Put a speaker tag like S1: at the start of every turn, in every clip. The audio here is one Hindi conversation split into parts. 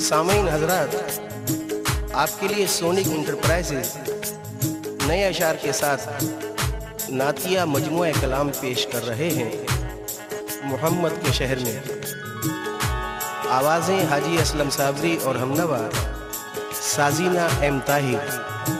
S1: सामीन हजरात, आपके लिए सोनिक इंटरप्राइजेज नए अशार के साथ नातिया मजमुआ कलाम पेश कर रहे हैं। मोहम्मद के शहर में आवाज़ें हाजी असलम साबरी और हमनवा साजीना एम ताहिर।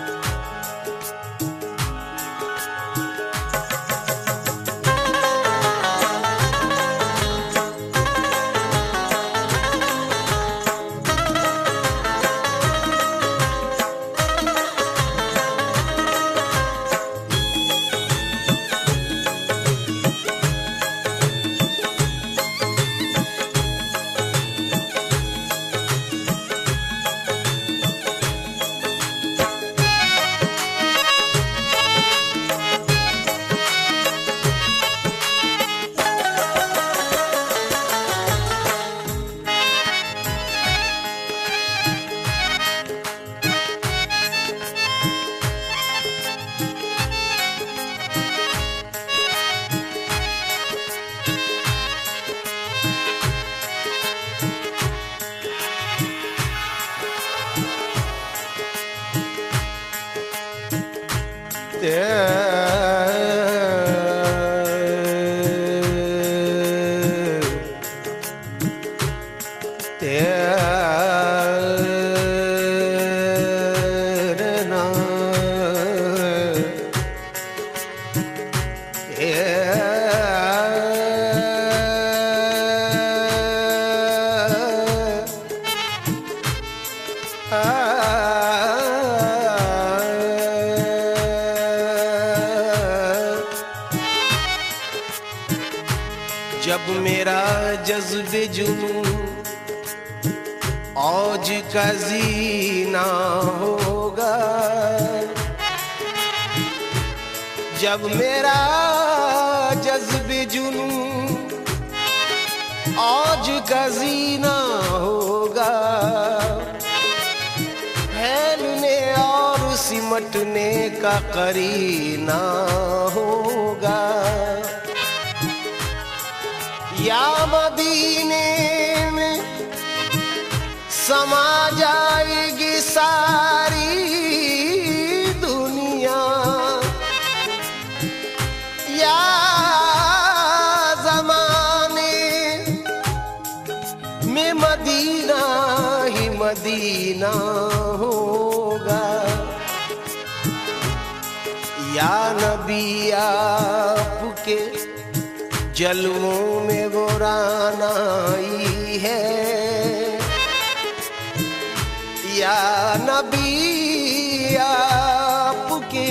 S1: जब मेरा जज्बे जुनून औज का जीना होगा, जब मेरा जज्बे जुनून औज का जीना होगा, फैलने और सिमटने का करीना होगा। या मदीने में समा जाएगी सारी दुनिया, या ज़माने में मदीना ही मदीना होगा। या नबी आपके जलवों में वो रानाई है, या नबी आपके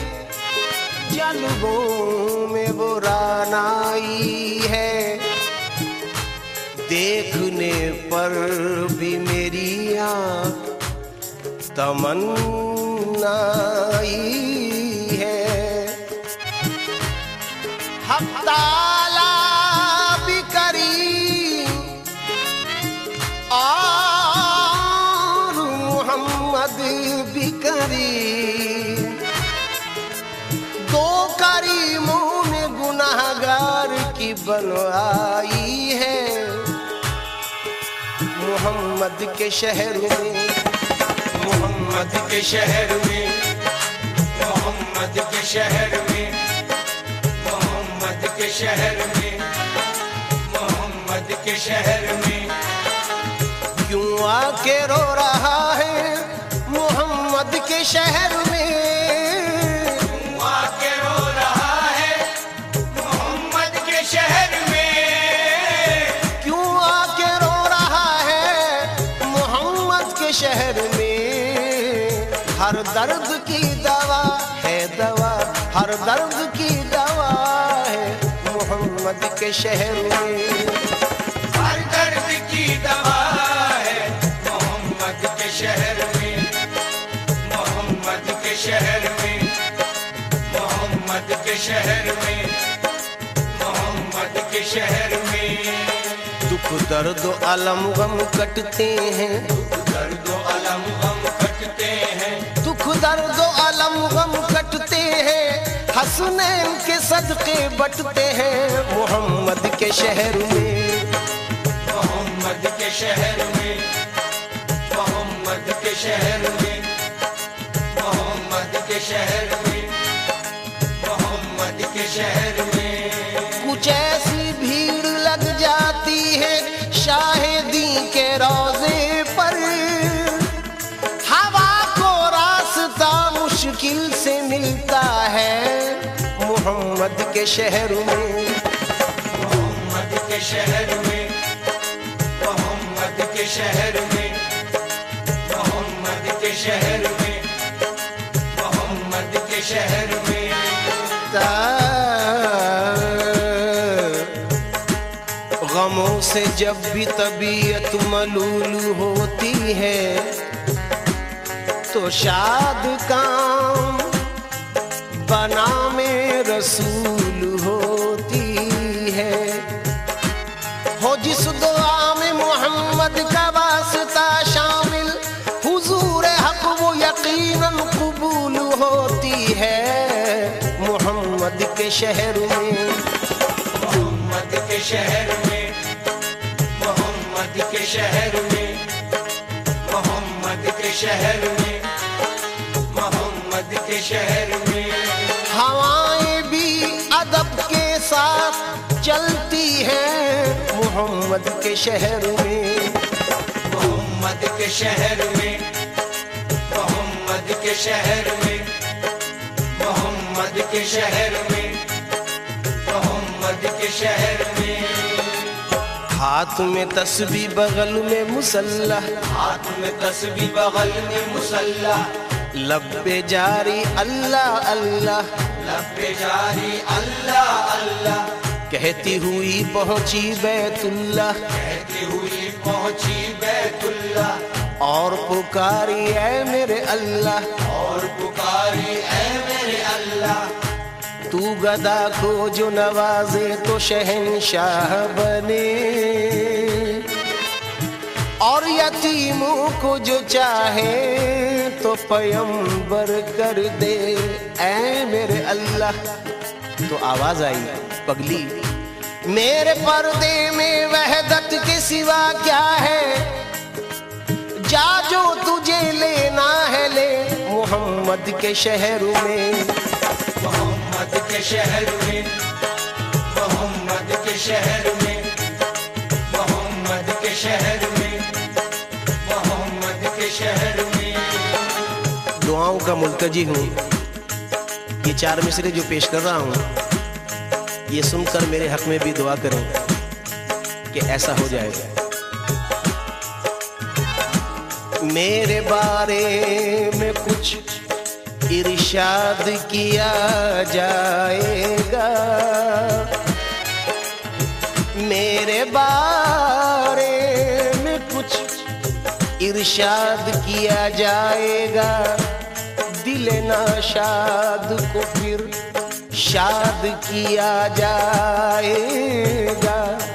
S1: जलवों में वो रानाई है। देखने पर भी मेरी आँख तमन्नाई है। हक ताला भी करीम और मोहम्मद भी करीम, दो करीमों ने गुनाहगार की बनवाई है। मोहम्मद के शहर में,
S2: मोहम्मद के शहर में, मोहम्मद के शहर में, मोहम्मद के शहर में, मोहम्मद के शहर में
S1: क्यों आके रो रहा है मोहम्मद के शहर में,
S2: क्यों आके रो रहा है मोहम्मद के शहर में,
S1: क्यों आके रो रहा है मोहम्मद के शहर में। हर दर्द की दवा है दवा, हर दर्द की दवा है मोहम्मद के शहर में।
S2: हर दर्द की दवा है मोहम्मद के शहर में, मोहम्मद के शहर में, मोहम्मद के शहर में, मोहम्मद के शहर में।
S1: दुख दर्द अलम गम कटते हैं,
S2: दुख दर्द अलम गम कटते हैं,
S1: दुख दर्द अलम गम कटते हैं, हसनैन के सदके बटते हैं मोहम्मद के शहर में,
S2: मोहम्मद के शहर में, शहर में, मोहम्मद के शहर में, मोहम्मद के शहर में।
S1: कुछ ऐसी भीड़ लग जाती है शाहिदी के रोजे पर, हवा को रास्ता मुश्किल से मिलता है मोहम्मद के शहर में,
S2: मोहम्मद के शहर में, मोहम्मद के शहर में, मोहम्मद के शहर में, मोहम्मद के शहर में।
S1: गमों से जब भी तबीयत मलूल होती है तो शाद काम बना में रसूल होती है। हो जिस दुआ में मोहम्मद का वास्ता शामिल, हुजूर हक वो यकीनन कबूल होती है मोहम्मद के शहर में,
S2: मोहम्मद के शहर में, मोहम्मद के शहर में, मोहम्मद के शहर में, मोहम्मद के शहर में।
S1: हवाएं भी अदब के साथ चलती हैं मोहम्मद के शहर में,
S2: मोहम्मद के शहर में, मोहम्मद के शहर में, मोहम्मद के शहर में, मोहम्मद के शहर में।
S1: हाथ में तस्बीह बगल में मुसल्ला,
S2: हाथ में तस्बीह बगल में मुसल्ला,
S1: लब पे जारी अल्लाह अल्लाह,
S2: लब पे जारी अल्लाह अल्लाह,
S1: कहती हुई पहुंची बैतुल्लाह,
S2: कहती हुई पहुंची बैतुल्लाह,
S1: और पुकारी ऐ मेरे अल्लाह,
S2: और पुकारी ऐ मेरे अल्लाह।
S1: तू गदा को जो नवाजे तो शहंशाह बने, और यतीमों को जो चाहे तो पैगंबर कर दे ऐ मेरे अल्लाह। तो आवाज आई पगली मेरे पर्दे में वहदत के सिवा क्या है, जा जो तुझे लेना है ले मोहम्मद के शहर में,
S2: मोहम्मद के शहर में, मोहम्मद के शहर में, मोहम्मद के शहर में, मोहम्मद के शहर में।
S1: दुआओं का मुल्तजी हूँ, ये 4 मिसरे जो पेश कर रहा हूँ ये सुनकर मेरे हक में भी दुआ करें कि ऐसा हो जाएगा। मेरे बारे में कुछ इरशाद किया जाएगा, मेरे बारे में कुछ इरशाद किया जाएगा, दिल नाशाद को फिर शाद किया जाएगा।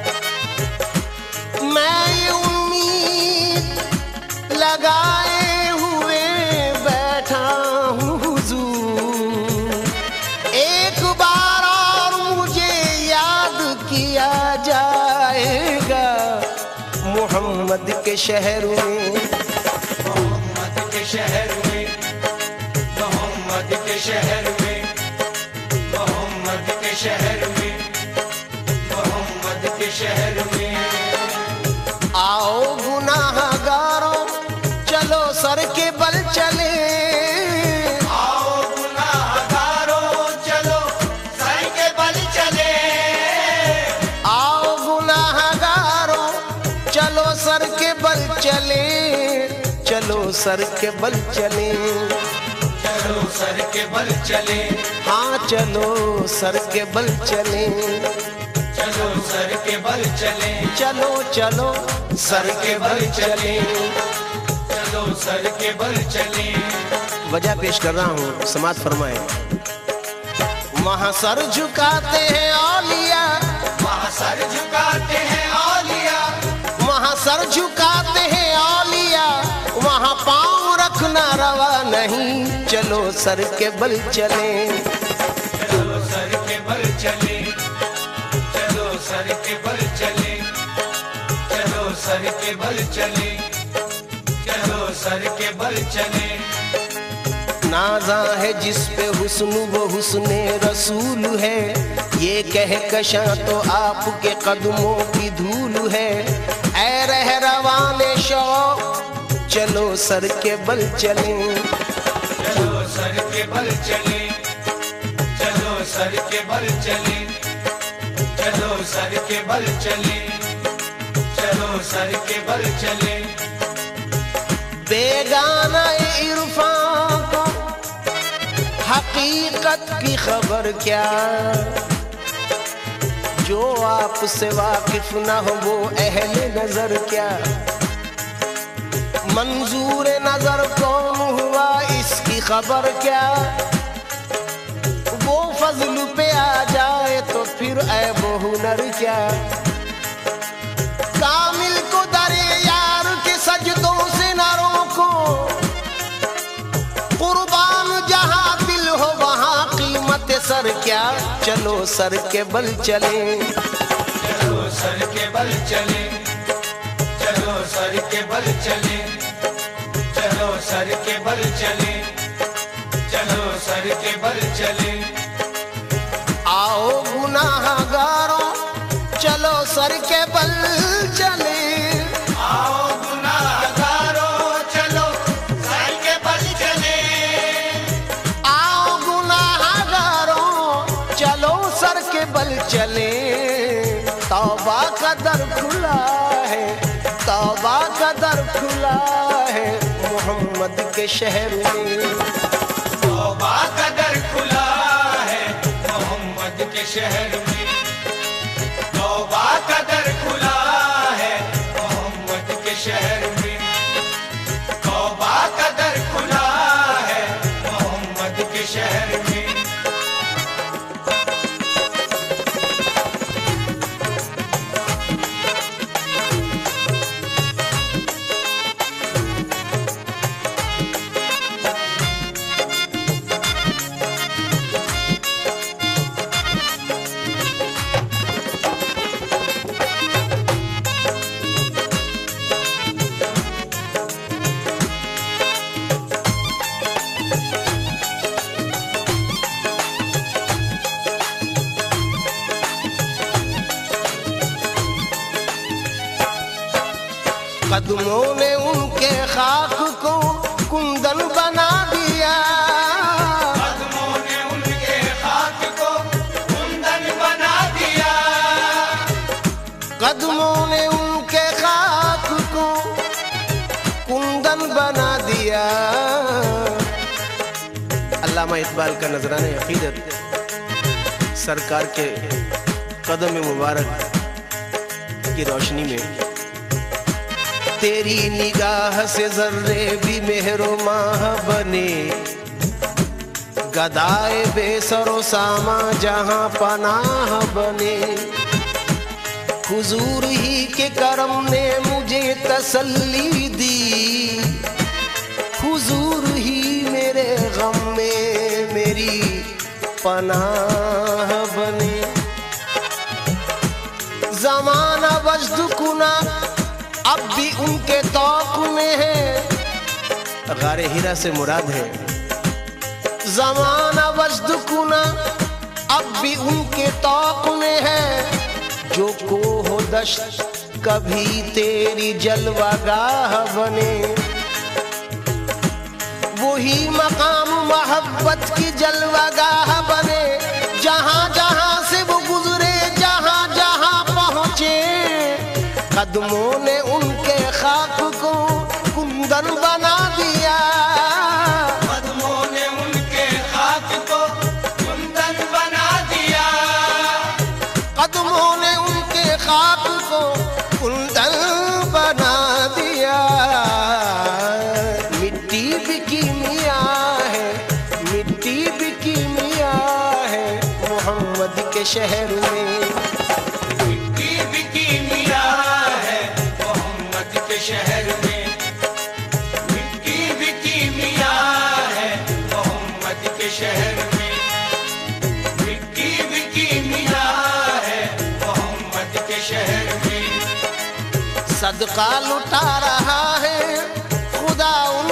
S1: मैं ये उम्मीद लगाए हुए बैठा हूँ हुजूर, एक बार और मुझे याद किया जाएगा मोहम्मद के शहर में,
S2: मोहम्मद के शहर में, मोहम्मद के शहर में, मोहम्मद के शहर में, मोहम्मद के शहर में।
S1: आओ गुनाहगारों चलो सर के बल चले,
S2: आओ गुनाहगारों चलो सर के बल चले,
S1: आओ गुनाहगारों चलो सर के बल चले, चलो सर के बल चले,
S2: चलो सर के बल चले,
S1: हाँ चलो सर के बल चले,
S2: चलो सर के बल चले,
S1: चलो चलो सर के बल चले।
S2: चलो सर के बल चले।
S1: वजह पेश कर रहा हूँ, समात फरमाए। वहाँ सर झुकाते हैं औलिया,
S2: वहाँ सर झुकाते हैं औलिया,
S1: वहाँ सर झुकाते हैं औलिया, वहाँ पाँव रखना रवा नहीं, चलो सर के बल चले,
S2: चलो सर के बल चले, चलो सर के बल चले, चलो सर के बल चले, चलो सर के बल चले।
S1: नाज़ा है जिस पे हुस्न वो हुस्ने रसूल है, ये कह कशां तो आपके कदमों की धूल है। ऐ रहरवाने शौक चलो सर के बल चले।
S2: चलो सर के बल चले, चलो सर के बल चले, चलो सर के बल चले, चलो सर के बल चले।
S1: बेगाना इरफान को हकीकत की खबर क्या, जो आपसे वाकिफ न हो वो अहले नजर क्या। मंजूर नजर कौन हुआ इसकी खबर क्या, वो फजल पे आ जाए तो फिर ऐब हुनर क्या। कामिल को दरे यार के सजदों से न रोको, कुर्बान जहां दिल हो वहां कीमत सर क्या। चलो सर के बल चले,
S2: चलो सर के बल चले, चलो सर के बल चले, चलो सर के बल चले, चलो सर के बल चले।
S1: आओ गुनाहगारों चलो सर के बल चले।
S2: आओ गुनाहगारों चलो सर के बल चले।
S1: आओ गुनाहगारों चलो सर के बल चले। तौबा का दर खुला है, तौबा का दर खुला है मोहम्मद के शहर में।
S2: तौबा का दर खुला है मोहम्मद के शहर में। तौबा का दर खुला है मोहम्मद के शहर में। तौबा का दर खुला है मोहम्मद के शहर में।
S1: कदमों ने उनके खाक को कुंदन बना दिया।
S2: कदमों ने उनके खाक को कुंदन बना दिया।
S1: कदमों ने उनके खाक को कुंदन बना दिया। अल्लामा इकबाल का नजराना अकीदत सरकार के कदम मुबारक की रोशनी में। तेरी निगाह से जर्रे भी मेहरो माह बने, गदाए बेसरो सामा जहां पनाह बने। हुजूर ही के करम ने मुझे तसल्ली दी, हुजूर ही मेरे गम में मेरी पनाह बने। जमाना वजद कुना अब भी उनके तौक में है। गारे हीरा से मुराद है जमाना वजद कुना अब भी उनके तौक में है। जो को हो दश्त कभी तेरी जलवागाह बने, वही मकाम मोहब्बत की जलवागाह बने। जहां जहां से वो गुजरे जहां जहां पहुंचे, कदमों ने उनके खाक को कुंदन बना दिया।
S2: कदमों ने उनके खाक को कुंदन बना दिया।
S1: कदमों ने उनके खाक को कुंदन बना दिया। मिट्टी भी कीमिया है, मिट्टी भी कीमिया है मोहम्मद के शहर में।
S2: मिट्टी भी कीमिया है मोहम्मद के शहर में। मिट्टी भी कीमिया है मोहम्मद के शहर में। मिट्टी भी कीमिया है मोहम्मद के शहर में।
S1: सदका लुटा रहा है खुदा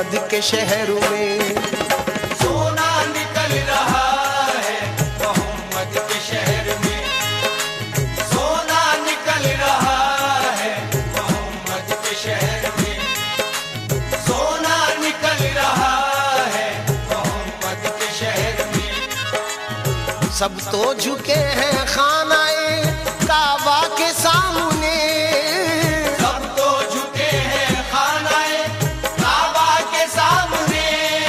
S1: मोहम्मद के शहर में।
S2: सोना निकल रहा है मोहम्मद के शहर में, सोना निकल रहा है मोहम्मद के शहर में, सोना निकल रहा है मोहम्मद के शहर में।
S1: सब तो झुके हैं खानाए काबा के सामने,
S2: सब तो झुके हैं खानाए काबा के सामने।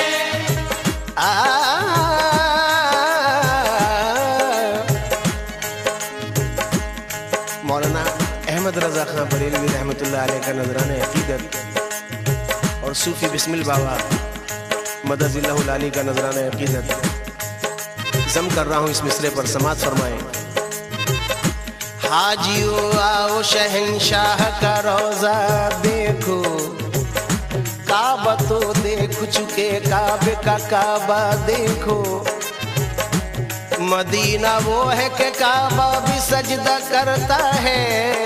S1: मौलाना अहमद रजा खां बरेलवी रहमतुल्लाह अलैह का नजराना अकीदत और सूफी बिस्मिल बाबा मदजिल्लाहुल आली का नजराना अकीदत जम कर रहा हूँ इस मिसरे पर, समात फरमाएं। हाजियो आओ शहंशाह का रोजा देखो, काबा तो देख चुके काबे का काबा देखो। मदीना वो है कि काबा भी सजदा करता है,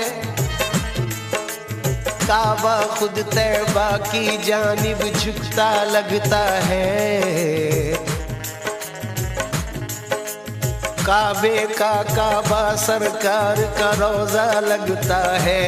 S1: काबा खुद तैबा की जानिब झुकता लगता है। काबे का काबा सरकार का रोजा लगता है।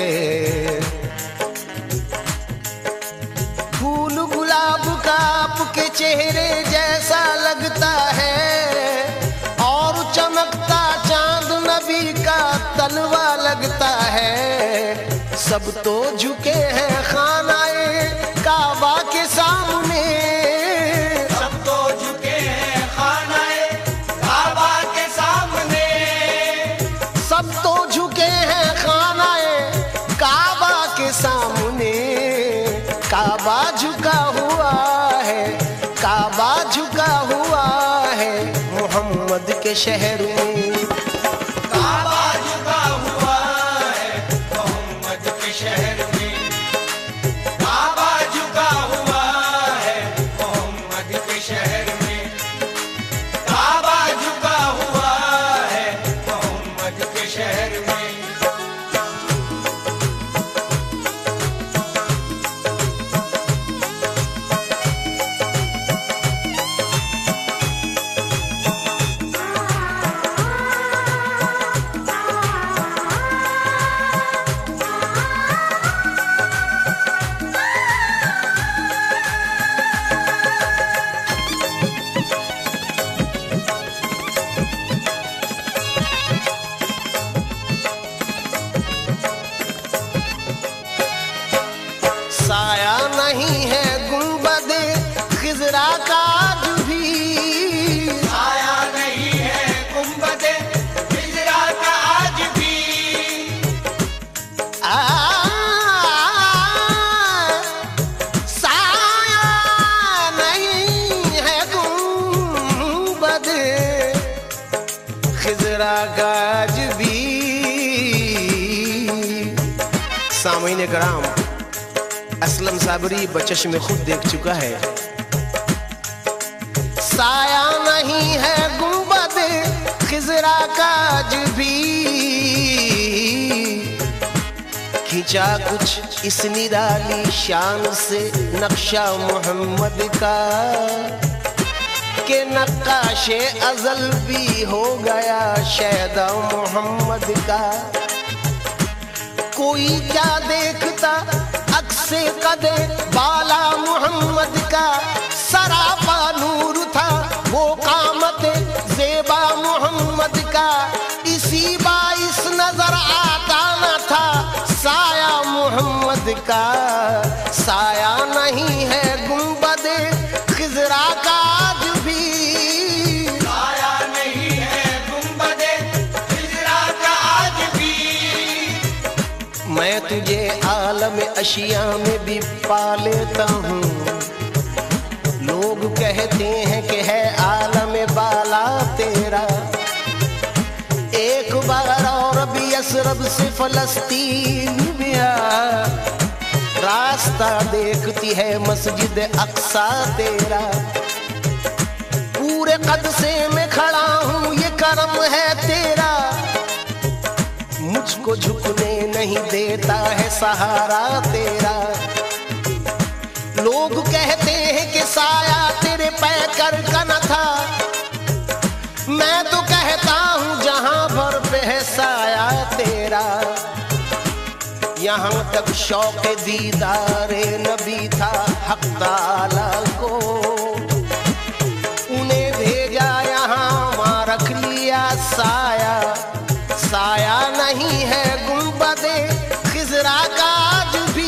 S1: फूल गुलाब का आपके चेहरे जैसा लगता है, और चमकता चांद नबी का तलवा लगता है। सब तो झुके हैं खानाए काबा के सामने,
S2: सब तो झुके हैं खानाए काबा के सामने,
S1: सब तो झुके हैं खानाए काबा के सामने। काबा झुका हुआ है, काबा झुका हुआ है मोहम्मद के शहर में।
S2: काबा झुका हुआ है मोहम्मद के शहर में, काबा झुका हुआ है मोहम्मद के शहर में, काबा झुका हुआ है मोहम्मद के शहर में।
S1: साया नहीं है गुंबदे खिजरा का आज भी,
S2: आया नहीं है गुंबदे हिजरा का आज भी,
S1: साया नहीं है गुंबदे खिजरा का आज भी। सामईन कराम, असलम साबरी बचश में खुद देख चुका है। साया नहीं है गुंबद खिजरा का आज भी, खींचा कुछ इस निराली शान से नक्शा मोहम्मद का, के नक्काशे अजल भी हो गया शैदा मोहम्मद का। कोई क्या देखता अक्से कदे बाला मोहम्मद का, सरापा नूर था वो कामत ज़ेबा मोहम्मद का। इसी बाइस नजर आता न था साया मोहम्मद का। साया नहीं है गुंबद खिजरा का आज भी,
S2: आया नहीं है गुंबदे हिजरा का आज भी।
S1: मैं तुझे आलम अशिया में भी पा लेता हूँ, लोग कहते हैं कि है आलम बाला तेरा। एक बार और भी यसरब से फलस्तीन में आ, रास्ता देखती है मस्जिद अक्सा तेरा। पूरे कद से मैं खड़ा हूँ ये करम है तेरा, मुझको झुकने नहीं देता है सहारा तेरा। लोग कहते जिगर का न था। मैं तो कहता हूँ जहां भर पे है साया तेरा, यहाँ तक शौक दीदारे नबी था हक ताला को। उन्हें भेजा यहाँ वहाँ रख लिया साया, साया नहीं है गुंबदे खिजरा का आज भी,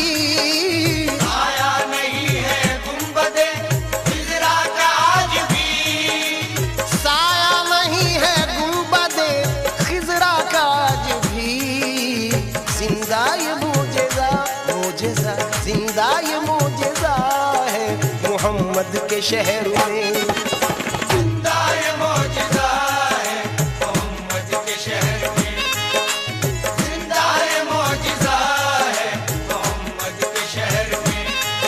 S2: साया नहीं है गुंबदे खिजरा का आज भी,
S1: साया नहीं है गुंबदे खिजरा का आज भी। जिंदा ये मोजेज़ा मोजेज़ा, जिंदा ये मोजेज़ा है मोहम्मद के शहर में।
S2: जिंदा ये मौजज़ा है मोहम्मद के शहर में, जिंदा ये मौजज़ा है मोहम्मद के शहर में,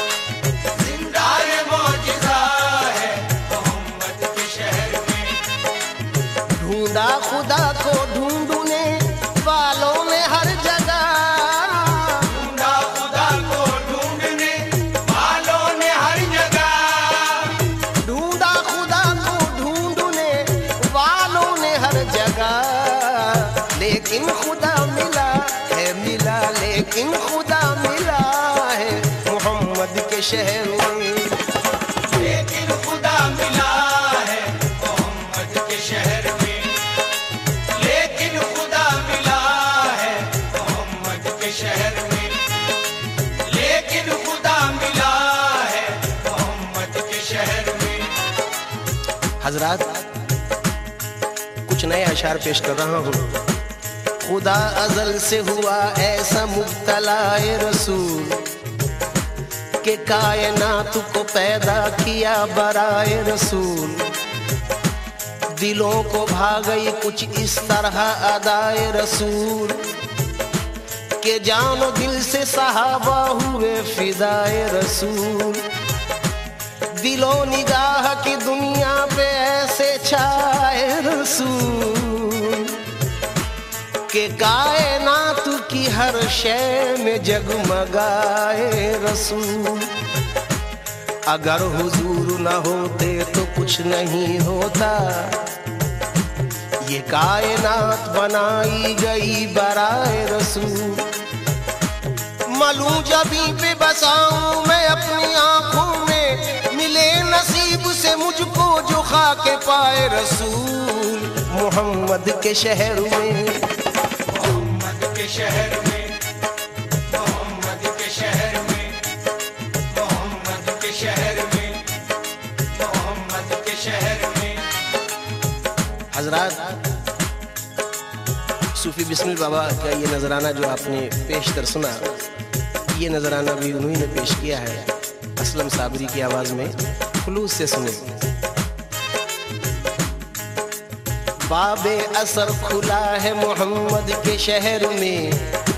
S2: जिंदा ये मौजज़ा है मोहम्मद के शहर में।
S1: ढूंढा खुदा को ढूंढने वालों ने हर जगह,
S2: ढूंढा खुदा को ढूंढने वालों ने हर जगह,
S1: ढूंढा खुदा को ढूंढने वालों ने हर जगह। लेकिन खुदा मिला है मिला, लेकिन खुदा मिला है मोहम्मद के शहर में।
S2: लेकिन खुदा मिला है मोहम्मद के शहर में, लेकिन खुदा मिला है मोहम्मद के शहर में, लेकिन खुदा मिला है मोहम्मद के शहर में।
S1: हजरात, कुछ नए अशार पेश कर रहा हूँ। खुदा अजल से हुआ ऐसा मुब्तलाए रसूल के कायनात को पैदा किया बराए रसूल। दिलों को भा गई कुछ इस तरह अदाए रसूल के जानो दिल से सहाबा हुए फिदाए रसूल। दिलो निगाह की दुनिया पे ऐसे छाए रसूल के कायनात की हर शय में जगमगाए रसूल। अगर हुजूर न होते तो कुछ नहीं होता, ये कायनात बनाई गई बराए रसूल। मलूं जबी पे बसाऊं मैं अपनी आंखों में, मिले नसीब से मुझको जो खाके पाए रसूल मोहम्मद के शहर में।
S2: मोहम्मद के शहर में, मोहम्मद के शहर में, मोहम्मद के शहर में, मोहम्मद के शहर में।
S1: हजरात, सूफी बिस्मिल बाबा का ये नजराना जो आपने पेशतर सुना, ये नजराना भी उन्हीं ने पेश किया है असलम साबरी की आवाज में। खुलूस से सुने। बाबे असर खुला है मोहम्मद के शहर में,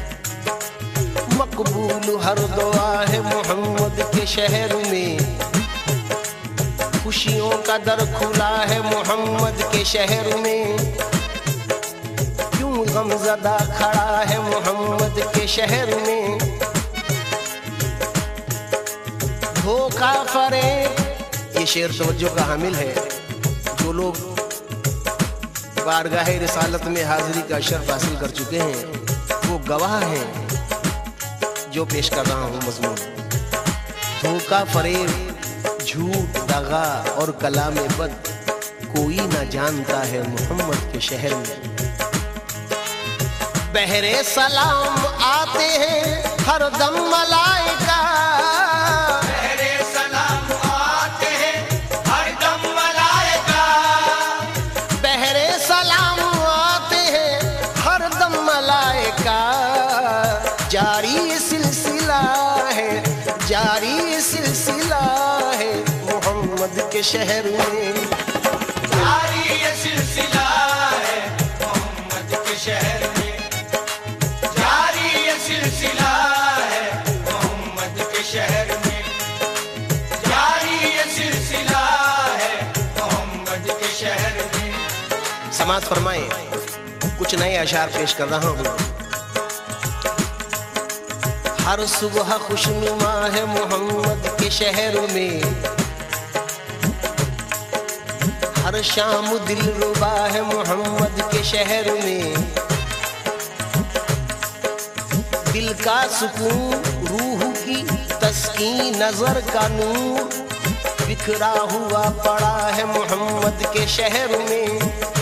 S1: मकबूल हर दुआ है मोहम्मद के शहर में। खुशियों का दर खुला है मोहम्मद के शहर में, क्यों गमज़दा खड़ा है मोहम्मद के शहर में। धोखा फरे, ये शेर तवज्जो का हामिल है। जो लोग बारगाह रिसालत में हाजिरी का शर्फ हासिल कर चुके हैं वो गवाह हैं जो पेश कर रहा हूँ मजमून। धोखा फरेब, झूठ, दगा और कलाम बद कोई ना जानता है मोहम्मद के शहर में। बहरे सलाम आते हैं हर दम मलाइका,
S2: बहरे सलाम आते हैं हर दम मलाइका,
S1: बहरे सलाम आते हैं हर दम मलाइका। जारी सिलसिला है, जारी सिलसिला है मोहम्मद के शहर में।
S2: जारी ये सिलसिला है मोहम्मद के शहर में, जारी ये सिलसिला है मोहम्मद के शहर में, जारी ये सिलसिला है मोहम्मद के शहर में।
S1: समाज फरमाए, कुछ नए अशार पेश कर रहा हूँ। हर सुबह खुशनुमा है मोहम्मद के शहर में, हर शाम दिल रुबा है मोहम्मद के शहर में। दिल का सुकून रूह की तस्कीन नजर का नूर बिखरा हुआ पड़ा है मोहम्मद के शहर में।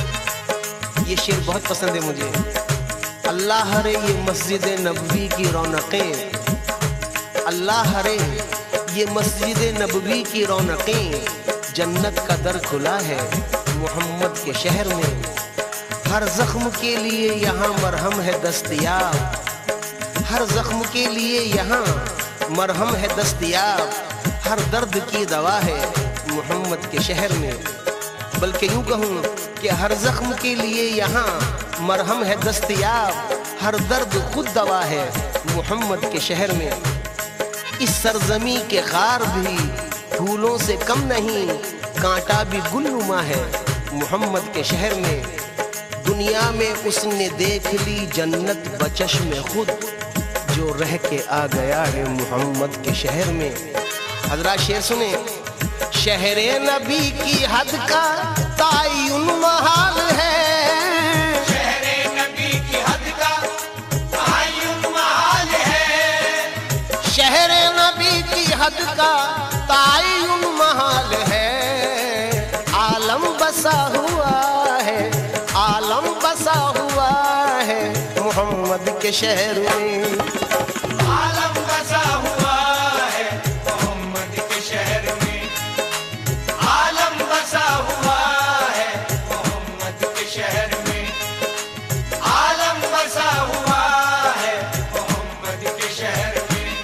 S1: ये शेर बहुत पसंद है मुझे। अल्लाह रे ये मस्जिद नबवी की रौनकें, अल्लाह रे ये मस्जिद नबवी की रौनकें, जन्नत का दर खुला है मोहम्मद के शहर में। हर जख्म के लिए यहाँ मरहम है दस्तयाब, हर जख्म के लिए यहाँ मरहम है दस्तयाब, हर दर्द की दवा है मोहम्मद के शहर में। बल्कि यूँ कहूँ कि हर जख्म के लिए यहाँ मरहम है दस्तयाब, हर दर्द खुद दवा है मोहम्मद के शहर में। इस सरजमी के खार भी फूलों से कम नहीं, कांटा भी गुलनुमा है मोहम्मद के शहर में। दुनिया में उसने देख ली जन्नत बचश्म खुद, जो रह के आ गया है मोहम्मद के शहर में। हजरात शेर सुने। शहरे नबी की हद का तायुन महाल है,
S2: शहरे नबी की हद का तायुन महाल है,
S1: शहरे नबी की हद का तायुन महाल है। आलम बसा हुआ है, आलम बसा हुआ है मोहम्मद के शहर में।
S2: आलम बसा हुआ है मोहम्मद के शहर में, आलम बसा हुआ है मोहम्मद के शहर में, आलम बसा हुआ है मोहम्मद के शहर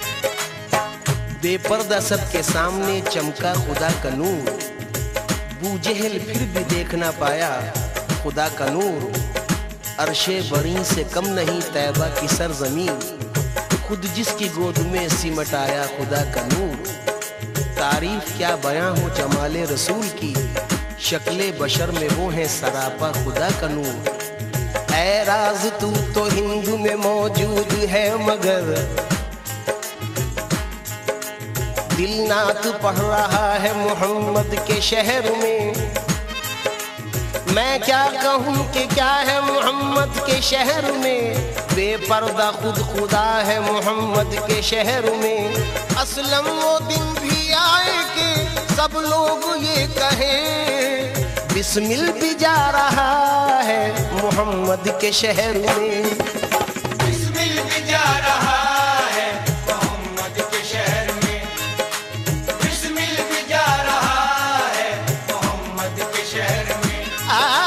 S2: में।
S1: बेपर्दा सबके सामने चमका खुदा का नूर, बूजहल फिर भी देख ना पाया खुदा का नूर। अर्शे बरी से कम नहीं तैबा की सरजमीन, खुद जिसकी गोद में सिमट आया खुदा का नूर। तारीफ क्या बयां हो जमाले रसूल की, शक्ले बशर में वो है सरापा खुदा का नूर। ऐ राज तू तो हिंदू में मौजूद है मगर दिल नात पढ़ रहा है मोहम्मद के शहर में। मैं क्या कहूँ कि क्या है मोहम्मद के शहर में, बेपर्दा खुद खुदा है मोहम्मद के शहर में। असलम वो दिन भी आए कि सब लोग ये कहें बिस्मिल भी जा रहा है मोहम्मद के शहर में।
S2: बिस्मिल भी जा रहा है मोहम्मद के शहर में, बिस्मिल भी जा रहा है मोहम्मद के शहर में।